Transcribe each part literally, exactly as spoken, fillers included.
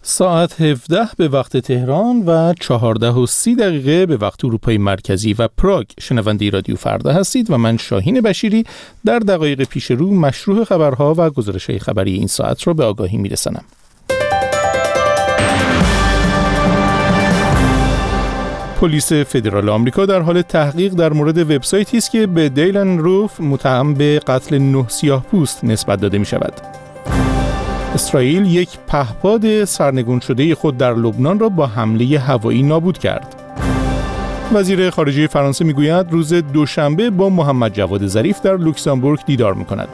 ساعت هفده به وقت تهران و چهارده و سی دقیقه به وقت اروپای مرکزی و پراگ. شنونده رادیو فردا هستید و من شاهین بشیری در دقایق پیش رو مشروع خبرها و گزارش‌های خبری این ساعت را به آگاهی میرسانم. پلیس فدرال آمریکا در حال تحقیق در مورد وبسایتی است که به دیلن روف متهم به قتل نه سیاه‌پوست نسبت داده می‌شود. اسرائیل یک پهپاد سرنگون شده خود در لبنان را با حمله هوایی نابود کرد. وزیر خارجه فرانسه میگوید روز دوشنبه با محمد جواد ظریف در لوکزامبورگ دیدار میکند.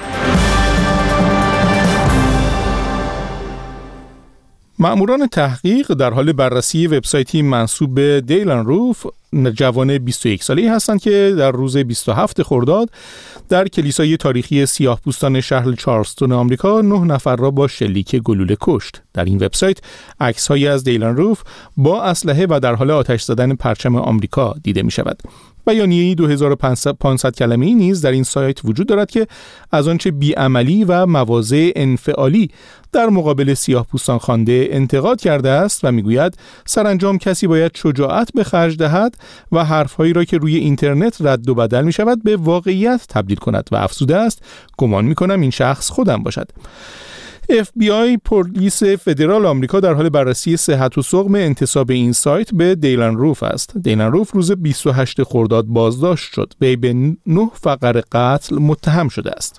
مأموران تحقیق در حال بررسی وبسایتی منسوب به دیلن روف، جوان بیست و یک ساله‌ای هستند که در روز بیست و هفتم خرداد در کلیسای تاریخی سیاه‌پوستان شهر چارلستون آمریکا نه نفر را با شلیک گلوله کشت. در این وبسایت عکس‌هایی از دیلن روف با اسلحه و در حال آتش زدن پرچم آمریکا دیده می‌شود. بیانیه‌ای دو هزار و پانصد کلمه‌ای نیز در این سایت وجود دارد که از آنچه بی‌عملی و مواضع انفعالی در مقابل سیاه‌پوستان خوانده انتقاد کرده است و میگوید سرانجام کسی باید شجاعت به خرج دهد و حرف‌هایی را که روی اینترنت رد و بدل می‌شود به واقعیت تبدیل کند و افزوده است گمان می‌کنم این شخص خودم باشد. اف بی آی پلیس فدرال آمریکا در حال بررسی صحت و سقم انتساب این سایت به دیلن روف است. دیلن روف روز بیست و هشتم خرداد بازداشت شد. وی به نه فقر قتل متهم شده است.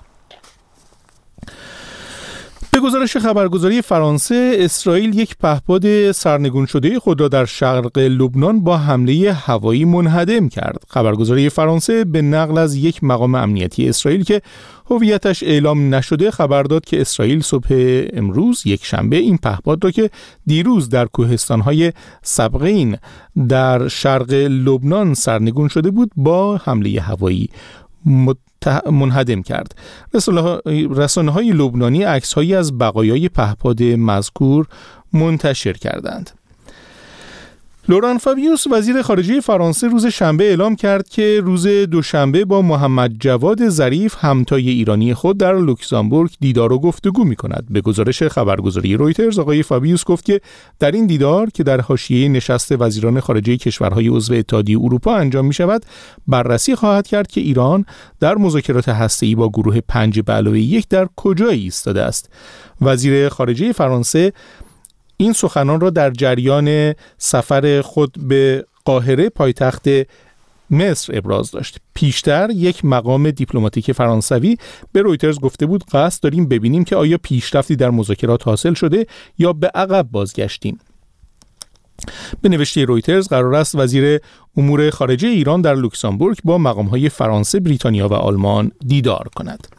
به گزارش خبرگزاری فرانسه، اسرائیل یک پهپاد سرنگون شده خود را در شرق لبنان با حمله هوایی منهدم کرد. خبرگزاری فرانسه به نقل از یک مقام امنیتی اسرائیل که هویتش اعلام نشده خبر داد که اسرائیل صبح امروز یک شنبه این پهپاد را که دیروز در کوهستان‌های سبقین در شرق لبنان سرنگون شده بود با حمله هوایی منهدم کرد. رسانه‌های لبنانی عکس‌هایی از بقایای پهپاد مذکور منتشر کردند. لوران فابیوس وزیر خارجه فرانسه روز شنبه اعلام کرد که روز دوشنبه با محمد جواد ظریف همتای ایرانی خود در لوکزامبورگ دیدار و گفتگو می‌کند. به گزارش خبرگزاری رویترز آقای فابیوس گفت که در این دیدار که در حاشیه نشست وزیران خارجه کشورهای عضو اتحادیه اروپا انجام می‌شود، بررسی خواهد کرد که ایران در مذاکرات هسته‌ای با گروه پنج به علاوه یک در کجای ایستاده است. وزیر خارجه فرانسه این سخنان را در جریان سفر خود به قاهره پایتخت مصر ابراز داشت. پیشتر یک مقام دیپلماتیک فرانسوی به رویترز گفته بود قصد داریم ببینیم که آیا پیشرفتی در مذاکرات حاصل شده یا به عقب بازگشتیم. به نوشته رویترز قرار است وزیر امور خارجه ایران در لوکزامبورگ با مقام‌های فرانسه، بریتانیا و آلمان دیدار کند.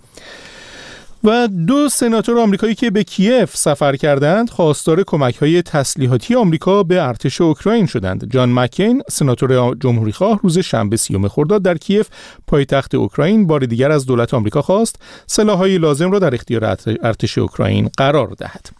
و دو سناتور آمریکایی که به کیف سفر کردند خواستار کمک‌های تسلیحاتی آمریکا به ارتش اوکراین شدند. جان مکین سناتور جمهوری‌خواه روز شنبه سیوم خرداد در کیف پایتخت اوکراین بار دیگر از دولت آمریکا خواست سلاح‌های لازم را در اختیار ارتش اوکراین قرار دهد.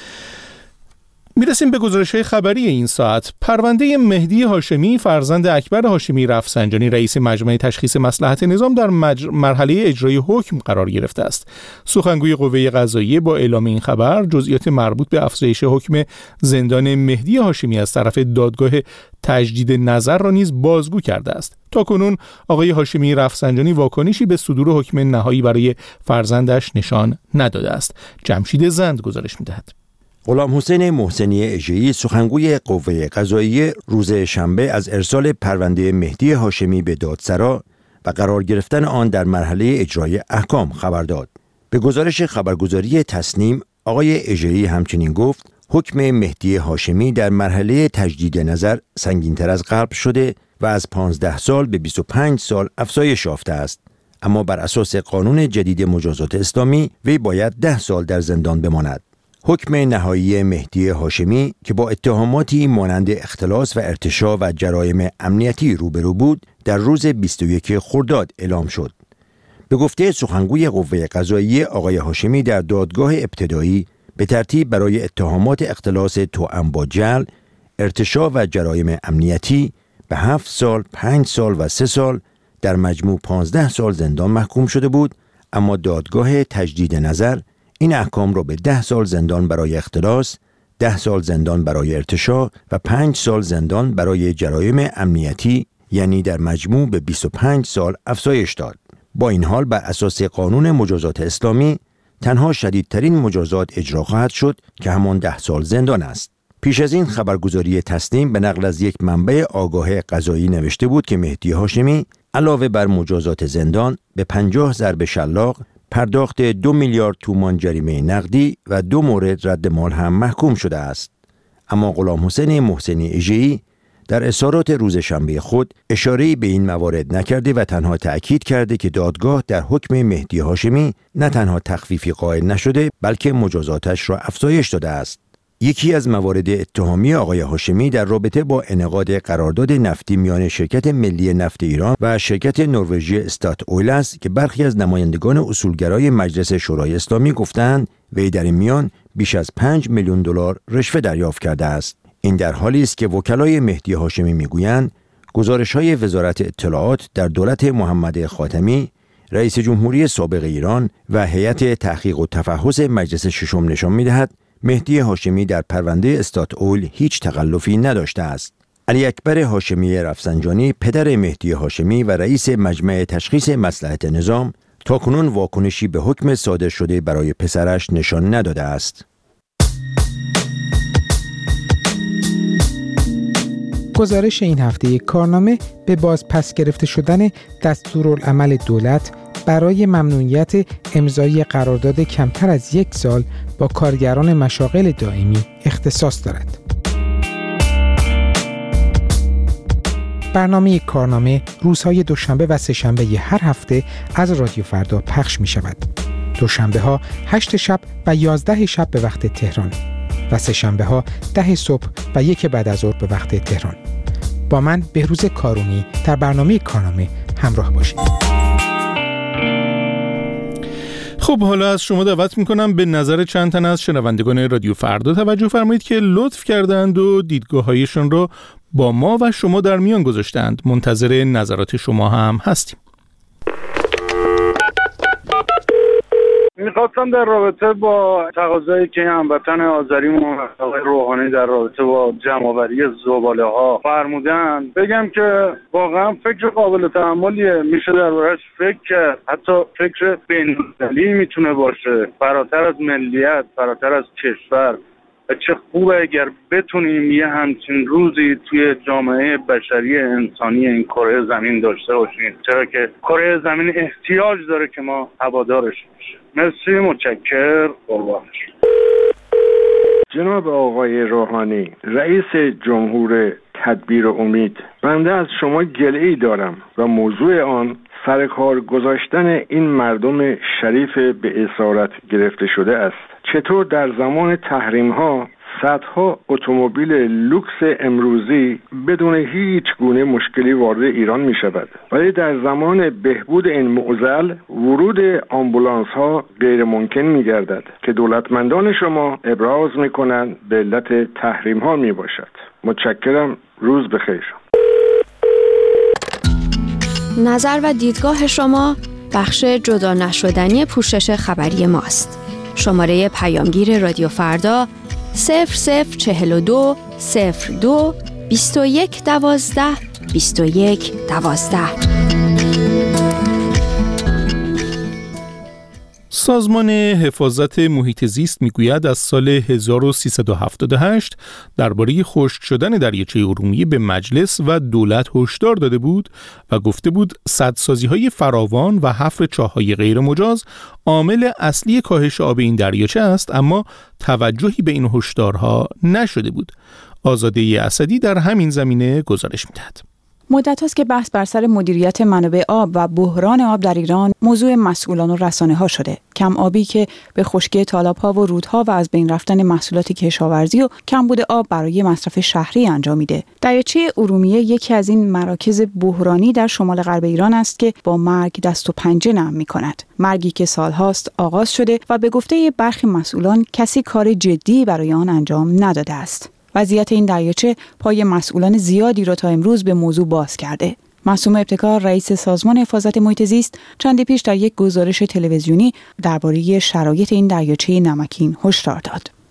میرسیم به گزارش‌های خبری این ساعت. پرونده مهدی هاشمی فرزند اکبر هاشمی رفسنجانی رئیس مجمع تشخیص مصلحت نظام در مج... مرحله اجرای حکم قرار گرفته است. سخنگوی قوه قضاییه با اعلام این خبر جزئیات مربوط به افزایش حکم زندان مهدی هاشمی از طرف دادگاه تجدید نظر را نیز بازگو کرده است. تاکنون آقای هاشمی رفسنجانی واکنشی به صدور حکم نهایی برای فرزندش نشان نداده است. جمشید زند گزارش می‌دهد. غلام حسین محسنی اژه‌ای سخنگوی قوه قضاییه روز شنبه از ارسال پرونده مهدی هاشمی به دادسرا و قرار گرفتن آن در مرحله اجرای احکام خبر داد. به گزارش خبرگزاری تسنیم آقای اژه‌ای همچنین گفت حکم مهدی هاشمی در مرحله تجدید نظر سنگین‌تر از قبل شده و از پانزده سال به بیست و پنج سال افزایش یافته است، اما بر اساس قانون جدید مجازات اسلامی وی باید ده سال در زندان بماند. حکم نهایی مهدی هاشمی که با اتهاماتی مانند اختلاس و ارتشاء و جرایم امنیتی روبرو بود در روز بیست و یکم خرداد اعلام شد. به گفته سخنگوی قوه قضاییه آقای هاشمی در دادگاه ابتدایی به ترتیب برای اتهامات اختلاس توأم با جعل، ارتشاء و جرایم امنیتی به هفت سال، پنج سال و سه سال در مجموع پانزده سال زندان محکوم شده بود، اما دادگاه تجدید نظر این احکام را به ده سال زندان برای اختلاس، ده سال زندان برای ارتشاء و پنج سال زندان برای جرایم امنیتی، یعنی در مجموع به بیست و پنج سال افزایش داد. با این حال بر اساس قانون مجازات اسلامی تنها شدیدترین مجازات اجرا خواهد شد که همان ده سال زندان است. پیش از این خبرگزاری تسنیم به نقل از یک منبع آگاه قضایی نوشته بود که مهدی هاشمی علاوه بر مجازات زندان به پنجاه ضرب شلاق، پرداخت دو میلیارد تومان جریمه نقدی و دو مورد رد مال هم محکوم شده است. اما غلام حسین محسنی اژه‌ای در اظهارات روز شنبه خود اشاره‌ای به این موارد نکرده و تنها تأکید کرده که دادگاه در حکم مهدی هاشمی نه تنها تخفیفی قائل نشده بلکه مجازاتش را افزایش داده است. یکی از موارد اتهامی آقای هاشمی در رابطه با انعقاد قرارداد نفتی میان شرکت ملی نفت ایران و شرکت نروژی استات اویل است که برخی از نمایندگان اصولگرای مجلس شورای اسلامی گفتند وی در این میان بیش از پنج میلیون دلار رشوه دریافت کرده است. این در حالی است که وکلای مهدی هاشمی میگویند گزارش‌های وزارت اطلاعات در دولت محمد خاتمی، رئیس جمهوری سابق ایران و هیئت تحقیق و تفحص مجلس ششم نشان می‌دهد مهدی هاشمی در پرونده استات اویل هیچ تخلفی نداشته است. علی اکبر هاشمی رفسنجانی، پدر مهدی هاشمی و رئیس مجمع تشخیص مصلحت نظام، تاکنون واکنشی به حکم صادر شده برای پسرش نشان نداده است. گزارش این هفته کارنامه به باز پس گرفته شدن دستورالعمل دولت برای ممنوعیت امضای قرارداد کمتر از یک سال با کارگران مشاغل دائمی اختصاص دارد. برنامه کارنامه روزهای دوشنبه و سه‌شنبه هر هفته از رادیو فردا پخش می شود. دوشنبه ها هشت شب و یازده شب به وقت تهران و سه‌شنبه ها ده صبح و یک بعد از ظهر به وقت تهران. با من بهروز کارونی در برنامه کارنامه همراه باشید. خب حالا از شما دعوت میکنم به نظر چند تن از شنوندگان رادیو فردا توجه فرمایید که لطف کردند و دیدگاه‌هایشان رو با ما و شما در میان گذاشتند. منتظر نظرات شما هم هستیم. میخواستم در رابطه با تقاضایی که هموطن آذریمون آقای روحانی در رابطه با جمع‌آوری زباله ها فرمودن بگم که واقعا فکر قابل تأملیه، میشه دربارش فکر کرد، حتی فکر بین‌المللی میتونه باشه، فراتر از ملیت، فراتر از کشور. چه خوبه اگر بتونیم یه همچین روزی توی جامعه بشری انسانی این کره زمین داشته باشیم، چرا که کره زمین احتیاج داره که ما هوادارش باشیم. مرسی، متشکر، قربانش. جناب آقای روحانی، رئیس جمهور تدبیر امید، بنده از شما گله‌ای دارم و موضوع آن سر کار گذاشتن این مردم شریف به اسارت گرفته شده است. چطور در زمان تحریم ها صدها اتومبیل لوکس امروزی بدون هیچ گونه مشکلی وارد ایران می شود، ولی در زمان بهبود این معضل ورود آمبولانس ها غیر ممکن می گردد که دولتمندان شما ابراز می کنند به علت تحریم ها می باشد. متشکرم، روز بخیر. نظر و دیدگاه شما بخش جدا نشدنی پوشش خبری ماست. شماره پیامگیر رادیو فردا صفر صفر چهل و دو صفر دو بیست و یک دوازده بیست و یک دوازده. سازمان حفاظت محیط زیست میگوید از سال هزار و سیصد و هفتاد و هشت درباره خشک شدن دریاچه ارومیه به مجلس و دولت هشدار داده بود و گفته بود سدسازی‌های فراوان و حفر چاه‌های غیر مجاز عامل اصلی کاهش آب این دریاچه است، اما توجهی به این هشدارها نشده بود. آزاده اسدی در همین زمینه گزارش می‌دهد. مدت هاست که بحث بر سر مدیریت منابع آب و بحران آب در ایران موضوع مسئولان و رسانه ها شده. کم آبی که به خشکی تالاب ها و رودها و از بین رفتن محصولات کشاورزی و کمبود آب برای مصرف شهری انجام میده. دریاچه ارومیه یکی از این مراکز بحرانی در شمال غرب ایران است که با مرگ دست و پنجه نرم میکند. مرگی که سالهاست آغاز شده و به گفته برخی مسئولان کسی کار جدی برای آن انجام نداده است. وضعیت این دریاچه پای مسئولان زیادی را تا امروز به موضوع باز کرده. معصومه ابتکار، رئیس سازمان حفاظت محیط زیست، چندی پیش در یک گزارش تلویزیونی درباره شرایط این دریاچه نمکین هشدار داد.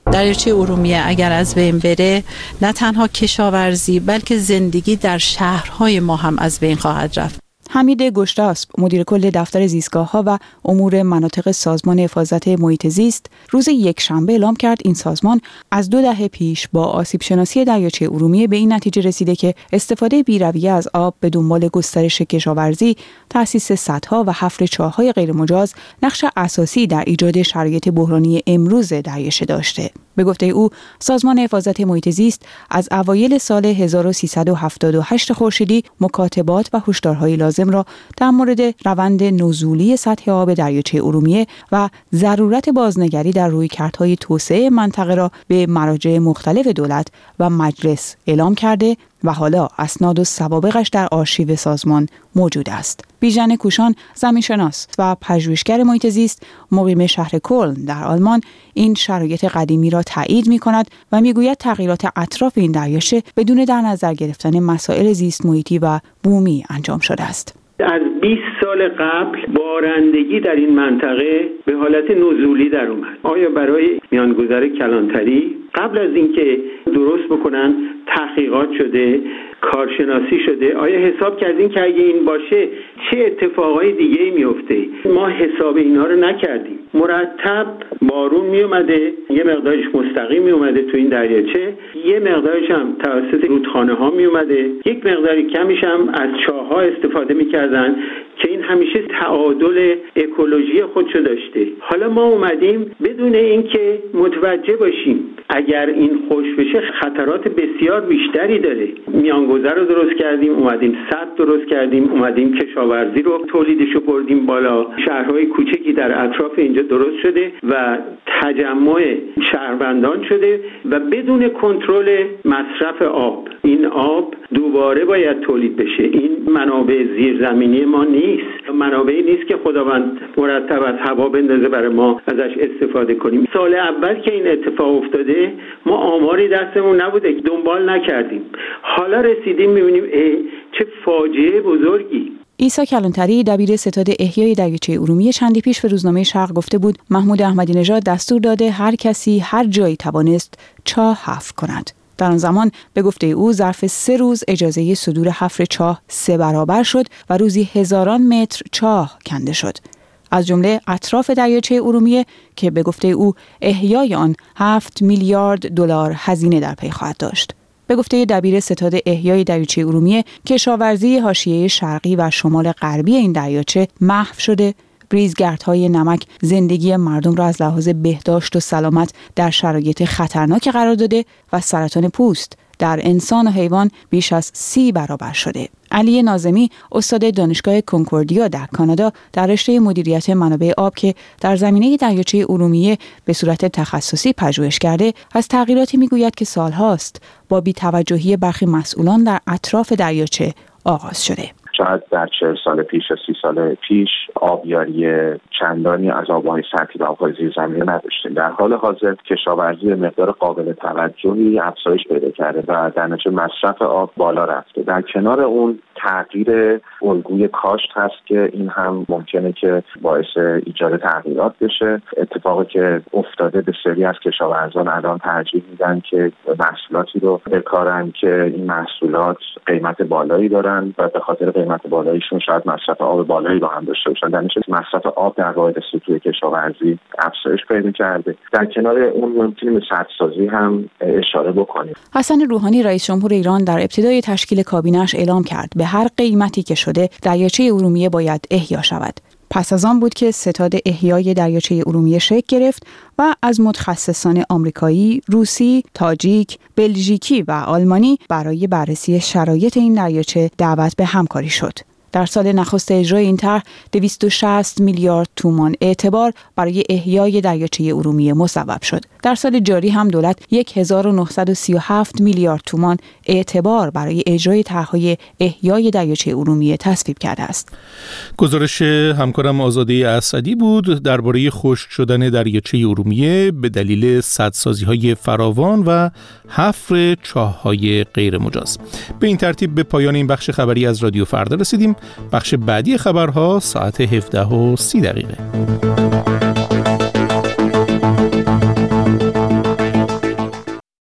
دریاچه ارومیه اگر از بین بره، نه تنها کشاورزی بلکه زندگی در شهرهای ما هم از بین خواهد رفت. حمید گشتاسب، مدیر کل دفتر زیستگاه‌ها و امور مناطق سازمان حفاظت محیط زیست، روز یکشنبه اعلام کرد این سازمان از دو دهه پیش با آسیب شناسی دریاچه ارومیه به این نتیجه رسیده که استفاده بی‌رویه از آب به دنبال گسترش کشاورزی، تأسیس سدها و حفر چاه‌های غیرمجاز نقش اساسی در ایجاد شرایط بحرانی امروز دریاچه داشته. به گفته او، سازمان حفاظت محیط زیست از اوایل سال هزار و سیصد و هفتاد و هشت خورشیدی مکاتبات و هشدارهای لازم را در مورد روند نزولی سطح آب دریاچه ارومیه و ضرورت بازنگری در رویکردهای توسعه منطقه را به مراجع مختلف دولت و مجلس اعلام کرده و حالا اسناد و سوابقش در آرشیو سازمان موجود است. بیژن کوشان، زمینشناس و پژوهشگر محیط زیست مقیم شهر کلن در آلمان، این شرایط قدیمی را تایید می‌کند و می‌گوید تغییرات اطراف این دریاچه بدون در نظر گرفتن مسائل زیست محیطی و بومی انجام شده است. از بیست سال قبل بارندگی در این منطقه به حالت نزولی در اومد. آیا برای میانگذر کلانتری قبل از اینکه درست بکنن تحقیقات شده، کارشناسی شده؟ آیا حساب کردین که اگه این باشه چه اتفاقای دیگه‌ای میفته؟ ما حساب اینا رو نکردیم. مرتب بارون می اومده، یه مقدارش مستقیم می اومده تو این دریاچه، یه مقدارش هم توسط رودخانه ها می اومده، یک مقداری کمیش هم از چاه‌ها استفاده می‌کردن که این همیشه تعادل اکولوژی خودشو داشته. حالا ما اومدیم بدون اینکه متوجه باشیم اگر این خوش بشه خطرات بسیار بیشتری داره. میانگذر رو درست کردیم، اومدیم سد درست کردیم، اومدیم کشاورزی رو تولیدشو بردیم بالا، شهرهای کوچکی در اطراف اینجا درست شده و تجمع شهروندان شده و بدون کنترل مصرف آب. این آب دوباره باید تولید بشه. این منابع زیرزمینی ما نیست، منابعی نیست که خداوند مرتب از هوا بندازه برای ما ازش استفاده کنیم. سال اول که این اتفاق افتاده ما آماری دستمون نبوده، دنبال نکردیم. حالا رسیدیم میبینیم چه فاجعه بزرگی. عیسی کلانتری، دبیر ستاد احیای دریاچه ارومیه، چندی پیش به روزنامه شرق گفته بود محمود احمدی نژاد دستور داده هر کسی هر جایی توانست چاه حفر کند. در آن زمان به گفته او ظرف سه روز اجازه صدور حفر چاه سه برابر شد و روزی هزاران متر چاه کنده شد. از جمله اطراف دریاچه ارومیه که به گفته او احیای آن هفت میلیارد دلار هزینه در پی خواهد داشت. به گفته دبیر ستاد احیای دریاچه ارومیه، کشاورزی حاشیه شرقی و شمال غربی این دریاچه محو شده. ریزگردهای نمک زندگی مردم را از لحاظ بهداشت و سلامت در شرایط خطرناک قرار داده و سرطان پوست در انسان و حیوان بیش از سی برابر شده. علی ناظمی، استاد دانشگاه کنکوردیا در کانادا در رشته مدیریت منابع آب که در زمینه دریاچه ارومیه به صورت تخصصی پژوهش کرده، از تغییراتی میگوید که سالهاست با بی‌توجهی برخی مسئولان در اطراف دریاچه آغاز شده. شاید در چهل سال پیش یا سی سال پیش آبیاری چندانی از آبهای سطحی و آبهای زیرزمینی نداشتیم. در حال حاضر کشاورزی به مقدار قابل توجهی افزایش پیدا کرده و در نتیجه مصرف آب بالا رفته. در کنار اون تغییر الگوی کاشت هست که این هم ممکنه که باعث ایجاد تغییرات بشه. اتفاقی که افتاده به سری از کشاورزان الان ترجیح میدن که محصولاتی رو بکارن که این محصولات قیمت بالایی دارن و به خاطر قیمت بالاییشون شاید مصرف آب بالایی با هم داشته باشن. در نتیجه مصرف آب در واحد سطوح کشاورزی افزایش پیدا کرده. در کنار اون ممکنه به سدسازی هم اشاره بکنیم. حسن روحانی، رئیس جمهور ایران، در ابتدای تشکیل کابینه‌اش اعلام کرد به هر قیمتی که شده دریاچه ارومیه باید احیا شود. پس از آن بود که ستاد احیای دریاچه ارومیه شکل گرفت و از متخصصان آمریکایی، روسی، تاجیک، بلژیکی و آلمانی برای بررسی شرایط این دریاچه دعوت به همکاری شد. در سال نخست اجرای این طرح دویست و شصت میلیارد تومان اعتبار برای احیای دریاچه ارومیه مصوب شد. در سال جاری هم دولت هزار و نهصد و سی و هفت میلیارد تومان اعتبار برای اجرای طرح‌های احیای دریاچه ارومیه تصویب کرده است. گزارش همکارم آزاده اسدی بود درباره خشک شدن دریاچه ارومیه به دلیل سدسازی‌های فراوان و حفر چاه‌های غیر مجاز. به این ترتیب به پایان این بخش خبری از رادیو فردا رسیدیم. بخش بعدی خبرها ساعت هفده و سی دقیقه.